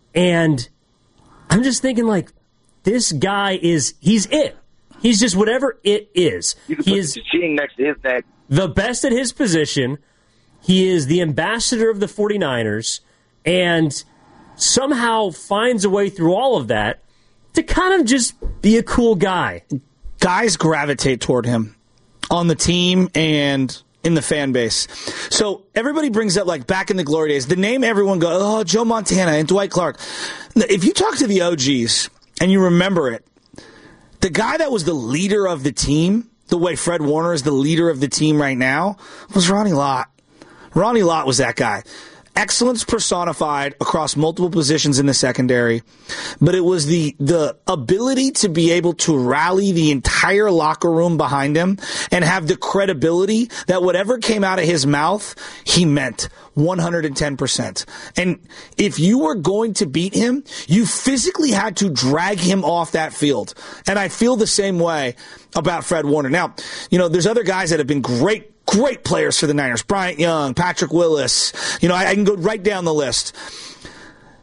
And I'm just thinking, like, this guy is, he's it. He's just whatever it is. You can he put is the cheating next to his neck. The best at his position. He is the ambassador of the 49ers. And somehow finds a way through all of that to kind of just be a cool guy. Guys gravitate toward him on the team and in the fan base. So everybody brings up, like, back in the glory days, the name everyone goes, oh, Joe Montana and Dwight Clark. If you talk to the O Gs and you remember it, the guy that was the leader of the team, the way Fred Warner is the leader of the team right now, was Ronnie Lott. Ronnie Lott was that guy. Excellence personified across multiple positions in the secondary, but it was the the ability to be able to rally the entire locker room behind him and have the credibility that whatever came out of his mouth, he meant one hundred ten percent. And if you were going to beat him, you physically had to drag him off that field. And I feel the same way about Fred Warner. Now, you know, there's other guys that have been great Great players for the Niners. Bryant Young, Patrick Willis. You know, I, I can go right down the list.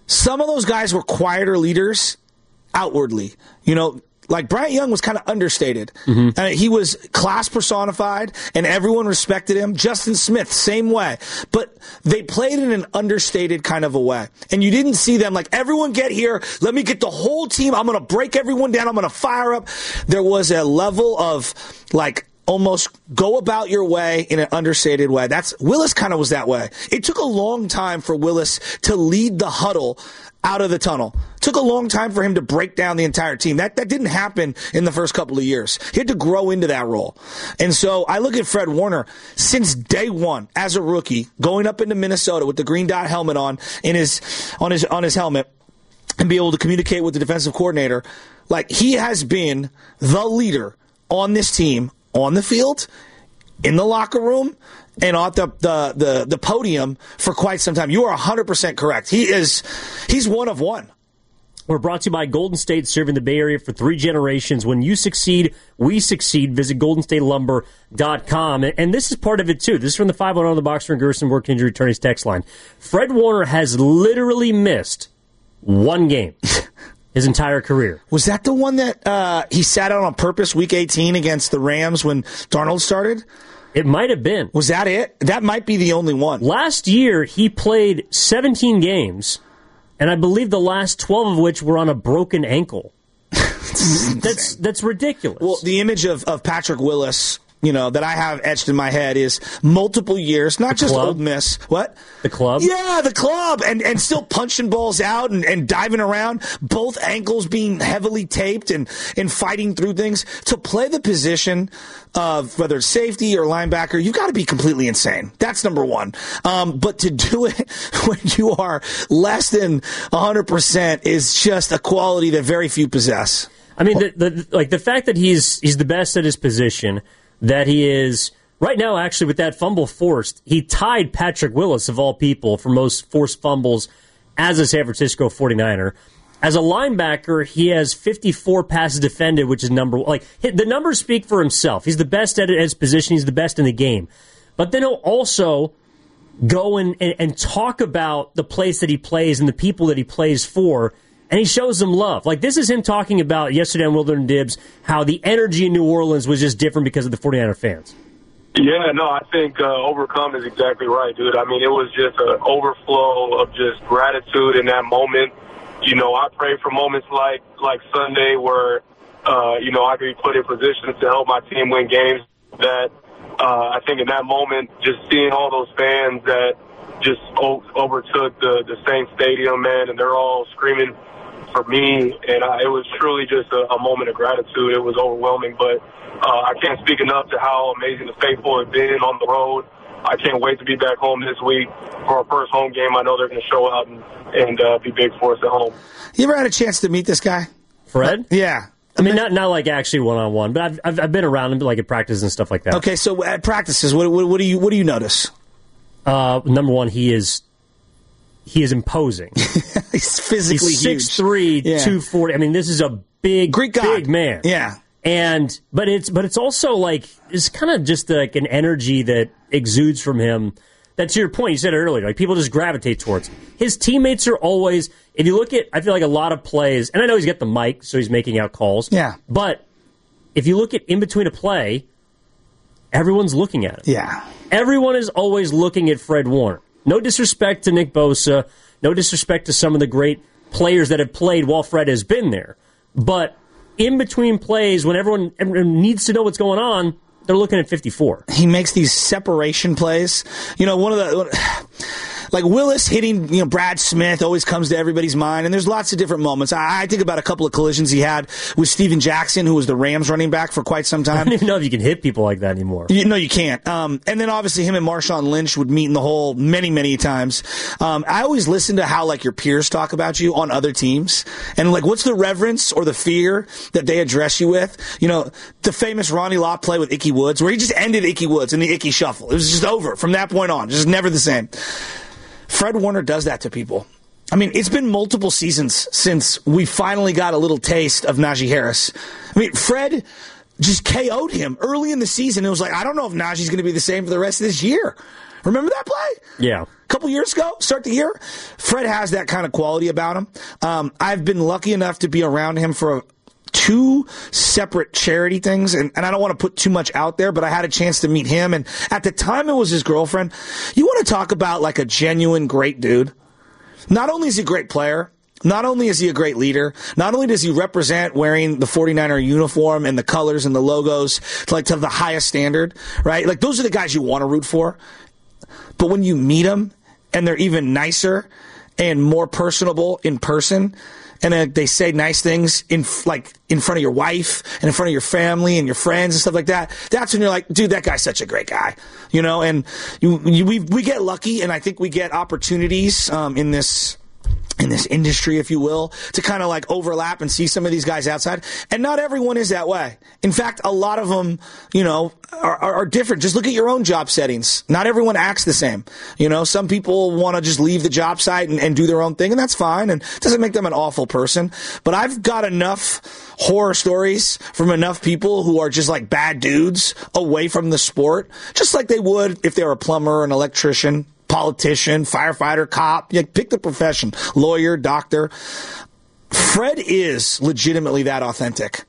some of those guys were quieter leaders outwardly. You know, like Bryant Young was kind of understated. Mm-hmm. Uh, he was class personified, and everyone respected him. Justin Smith, same way. But they played in an understated kind of a way. And you didn't see them like, everyone get here, let me get the whole team, I'm going to break everyone down, I'm going to fire up. There was a level of, like, almost go about your way in an understated way. That's Willis kind of was that way. It took a long time for Willis to lead the huddle out of the tunnel. It took a long time for him to break down the entire team. That that didn't happen in the first couple of years. He had to grow into that role. And so I look at Fred Warner since day one as a rookie, going up into Minnesota with the green dot helmet on in his on his on his helmet and be able to communicate with the defensive coordinator. Like, he has been the leader on this team, on the field, in the locker room, and on the, the the the podium for quite some time. You are one hundred percent correct. He is he's one of one. We're brought to you by Golden State, serving the Bay Area for three generations. When you succeed, we succeed. Visit golden state lumber dot com. And this is part of it, too. This is from the five one zero on the Boxer and Gerson Work Injury Attorneys text line. Fred Warner has literally missed one game his entire career. Was that the one that uh, he sat out on purpose week eighteen against the Rams when Darnold started? It might have been. Was that it? That might be the only one. Last year, he played seventeen games, and I believe the last twelve of which were on a broken ankle. that's that's ridiculous. Well, the image of, of Patrick Willis, you know, that I have etched in my head is multiple years, not the just club? Old Miss. What? The club? Yeah, the club. And and still punching balls out and, and diving around, both ankles being heavily taped and, and fighting through things. To play the position of whether it's safety or linebacker, you've got to be completely insane. That's number one. Um, but to do it when you are less than one hundred percent is just a quality that very few possess. I mean, the, the, like the fact that he's he's the best at his position, that he is right now, actually, with that fumble forced, he tied Patrick Willis, of all people, for most forced fumbles as a San Francisco forty-niner. As a linebacker, he has fifty-four passes defended, which is number one. Like, the numbers speak for himself. He's the best at his position. He's the best in the game. But then he'll also go and, and, and talk about the place that he plays and the people that he plays for, and he shows them love. Like, this is him talking about yesterday on Wilder and Dibs, how the energy in New Orleans was just different because of the forty-niner fans. Yeah, no, I think uh, overcome is exactly right, dude. I mean, it was just an overflow of just gratitude in that moment. You know, I pray for moments like like Sunday where, uh, you know, I could be put in position to help my team win games. That uh, I think in that moment, just seeing all those fans that just o- overtook the, the same stadium, man, and they're all screaming for me, and I, it was truly just a, a moment of gratitude. It was overwhelming, but uh, I can't speak enough to how amazing the faithful have been on the road. I can't wait to be back home this week for our first home game. I know they're going to show out and, and uh, be big for us at home. You ever had a chance to meet this guy? Fred? Uh, yeah. I mean, not not like actually one-on-one, but I've, I've, I've been around him, like at practice and stuff like that. Okay, so at practices, what, what, what do you what do you notice? Uh, number one, he is he is imposing. He's physically He's huge. six three, Yeah. two forty. I mean, this is a big, Greek god. big man. Yeah. And but it's but it's also like it's kind of just like an energy that exudes from him. That's your point. You said it earlier. Like, people just gravitate towards him. His teammates are always. If you look at, I feel like a lot of plays, and I know he's got the mic, so he's making out calls. Yeah. But if you look at in between a play, everyone's looking at him. Yeah. Everyone is always looking at Fred Warner. No disrespect to Nick Bosa. No disrespect to some of the great players that have played while Fred has been there. But in between plays, when everyone, everyone needs to know what's going on, they're looking at fifty-four. He makes these separation plays. You know, one of the... Like Willis hitting, you know, Brad Smith always comes to everybody's mind, and there's lots of different moments. I, I think about a couple of collisions he had with Steven Jackson, who was the Rams running back for quite some time. I don't even know if you can hit people like that anymore. You, no, you can't. Um, and then obviously him and Marshawn Lynch would meet in the hole many, many times. Um, I always listen to how like your peers talk about you on other teams, and like what's the reverence or the fear that they address you with. You know, the famous Ronnie Lott play with Ickey Woods, where he just ended Ickey Woods in the Ickey Shuffle. It was just over from that point on, just never the same. Fred Warner does that to people. I mean, it's been multiple seasons since we finally got a little taste of Najee Harris. I mean, Fred just K O'd him early in the season. It was like, I don't know if Najee's going to be the same for the rest of this year. Remember that play? Yeah. couple years ago, start the year. Fred has that kind of quality about him. Um, I've been lucky enough to be around him for a, two separate charity things, and, and I don't want to put too much out there, but I had a chance to meet him, and at the time it was his girlfriend. You want to talk about like a genuine great dude? Not only is he a great player, not only is he a great leader, not only does he represent wearing the forty-niner uniform and the colors and the logos to like to the highest standard, right? Like those are the guys you want to root for. But when you meet them and they're even nicer and more personable in person, and then they say nice things in like in front of your wife and in front of your family and your friends and stuff like that, that's when you're like, dude, that guy's such a great guy, you know. And you, you, we we get lucky, and I think we get opportunities um, in this. in this industry, if you will, to kind of like overlap and see some of these guys outside. And not everyone is that way. In fact, a lot of them, you know, are, are, are different. Just look at your own job settings. Not everyone acts the same. You know, some people want to just leave the job site and, and do their own thing, and that's fine. And it doesn't make them an awful person. But I've got enough horror stories from enough people who are just like bad dudes away from the sport, just like they would if they were a plumber, an electrician, politician, firefighter, cop, you pick the profession, lawyer, doctor. Fred is legitimately that authentic.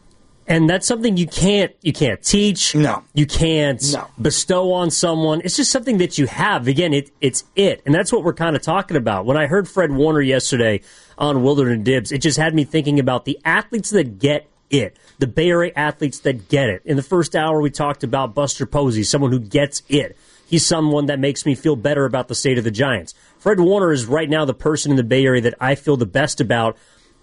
And that's something you can't you can't teach. No. You can't no. bestow on someone. It's just something that you have. Again, it it's it. And that's what we're kind of talking about. When I heard Fred Warner yesterday on Willard and Dibs, it just had me thinking about the athletes that get it. The Bay Area athletes that get it. In the first hour, we talked about Buster Posey, someone who gets it. He's someone that makes me feel better about the state of the Giants. Fred Warner is right now the person in the Bay Area that I feel the best about.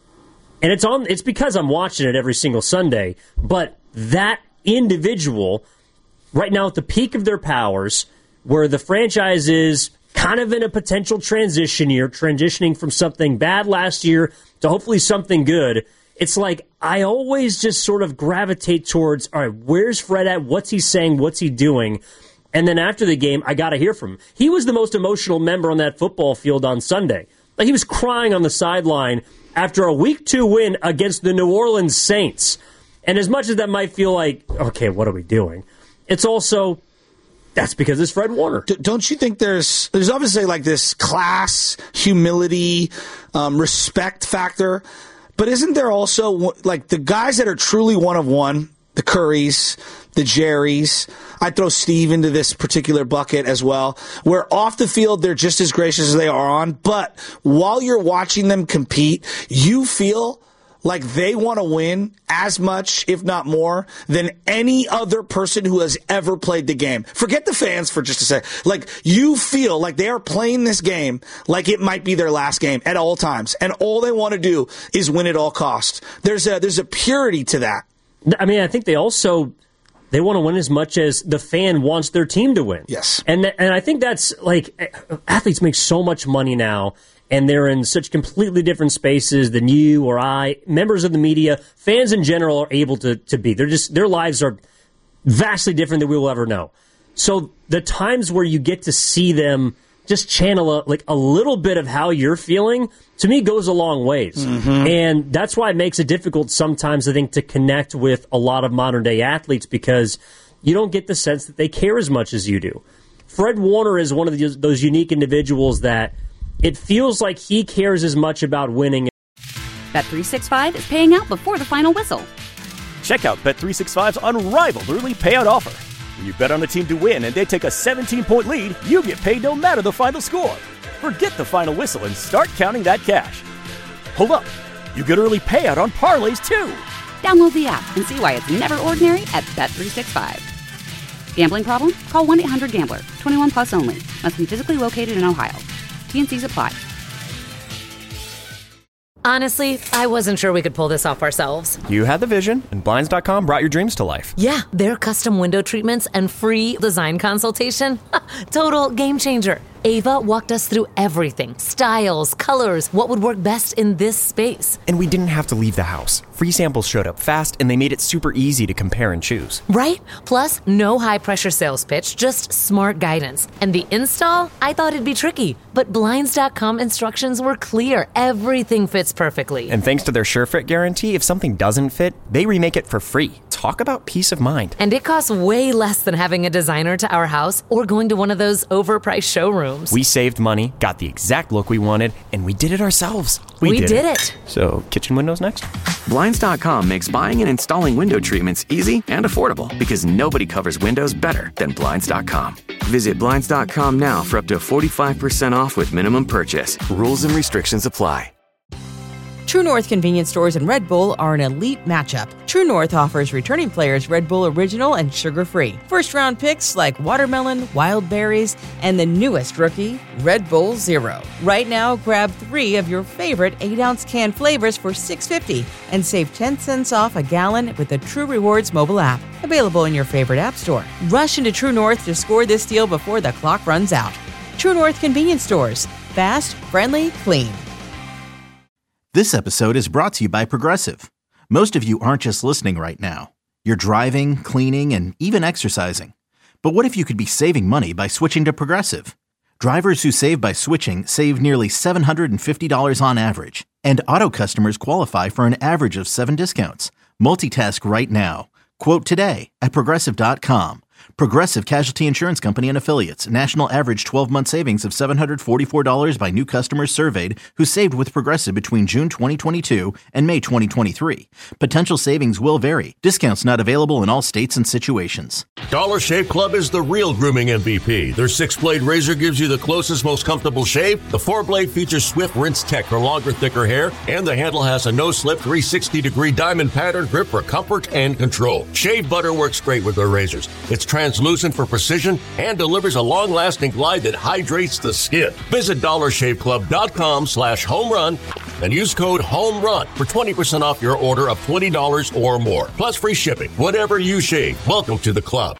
And it's on. It's because I'm watching it every single Sunday. But that individual, right now at the peak of their powers, where the franchise is kind of in a potential transition year, transitioning from something bad last year to hopefully something good, it's like I always just sort of gravitate towards, all right, where's Fred at? What's he saying? What's he doing? And then after the game, I got to hear from him. He was the most emotional member on that football field on Sunday. Like he was crying on the sideline after a week two win against the New Orleans Saints. And as much as that might feel like, okay, what are we doing? It's also, that's because it's Fred Warner. D- don't you think there's there's obviously like this class, humility, um, respect factor, but isn't there also like the guys that are truly one of one, the Currys, the Jerrys, I'd throw Steve into this particular bucket as well, where off the field they're just as gracious as they are on, but while you're watching them compete, you feel like they want to win as much, if not more, than any other person who has ever played the game. Forget the fans for just a sec. Like, you feel like they are playing this game like it might be their last game at all times, and all they want to do is win at all costs. There's a, there's a purity to that. I mean, I think they also... They want to win as much as the fan wants their team to win. Yes. And th- and I think that's, like, athletes make so much money now, and they're in such completely different spaces than you or I. Members of the media, fans in general, are able to, to be. They're just, their lives are vastly different than we will ever know. So the times where you get to see them just channel a, like a little bit of how you're feeling, to me, goes a long ways. Mm-hmm. And that's why it makes it difficult sometimes, I think, to connect with a lot of modern-day athletes, because you don't get the sense that they care as much as you do. Fred Warner is one of the, those unique individuals that it feels like he cares as much about winning. Bet three sixty-five is paying out before the final whistle. Check out Bet three sixty-five's unrivaled early payout offer. When you bet on a team to win and they take a seventeen-point lead, you get paid no matter the final score. Forget the final whistle and start counting that cash. Hold up. You get early payout on parlays, too. Download the app and see why it's never ordinary at Bet three sixty-five. Gambling problem? Call one eight hundred gambler. twenty-one plus only. Must be physically located in Ohio. T N Cs apply. Honestly, I wasn't sure we could pull this off ourselves. You had the vision, and Blinds dot com brought your dreams to life. Yeah, their custom window treatments and free design consultation. Total game changer. Ava walked us through everything. Styles, colors, what would work best in this space. And we didn't have to leave the house. Free samples showed up fast, and they made it super easy to compare and choose. Right? Plus, no high-pressure sales pitch, just smart guidance. And the install? I thought it'd be tricky. But Blinds dot com instructions were clear. Everything fits perfectly. And thanks to their SureFit guarantee, if something doesn't fit, they remake it for free. Talk about peace of mind. And it costs way less than having a designer to our house or going to one of those overpriced showrooms. rooms. We saved money, got the exact look we wanted, and we did it ourselves. We, We did, did it. it. So, kitchen windows next? Blinds dot com makes buying and installing window treatments easy and affordable because nobody covers windows better than Blinds dot com. Visit Blinds dot com now for up to forty-five percent off with minimum purchase. Rules and restrictions apply. True North convenience stores and Red Bull are an elite matchup. True North offers returning players Red Bull Original and sugar-free. First-round picks like watermelon, wild berries, and the newest rookie, Red Bull Zero. Right now, grab three of your favorite eight-ounce can flavors for six dollars and fifty cents and save ten cents off a gallon with the True Rewards mobile app. Available in your favorite app store. Rush into True North to score this deal before the clock runs out. True North convenience stores. Fast, friendly, clean. This episode is brought to you by Progressive. Most of you aren't just listening right now. You're driving, cleaning, and even exercising. But what if you could be saving money by switching to Progressive? Drivers who save by switching save nearly seven hundred fifty dollars on average. And auto customers qualify for an average of seven discounts. Multitask right now. Quote today at Progressive dot com. Progressive Casualty Insurance Company and Affiliates. National average twelve-month savings of seven hundred forty-four dollars by new customers surveyed who saved with Progressive between June twenty twenty-two and May twenty twenty-three. Potential savings will vary. Discounts not available in all states and situations. Dollar Shave Club is the real grooming M V P. Their six-blade razor gives you the closest, most comfortable shave. The four-blade features Swift Rinse Tech for longer, thicker hair. And the handle has a no-slip three hundred sixty degree diamond pattern grip for comfort and control. Shave butter works great with their razors. It's translucent for precision and delivers a long-lasting glide that hydrates the skin. Visit dollar shave club dot com slash home run and use code HOMERUN for twenty percent off your order of twenty dollars or more. Plus free shipping. Whatever you shave, welcome to the club.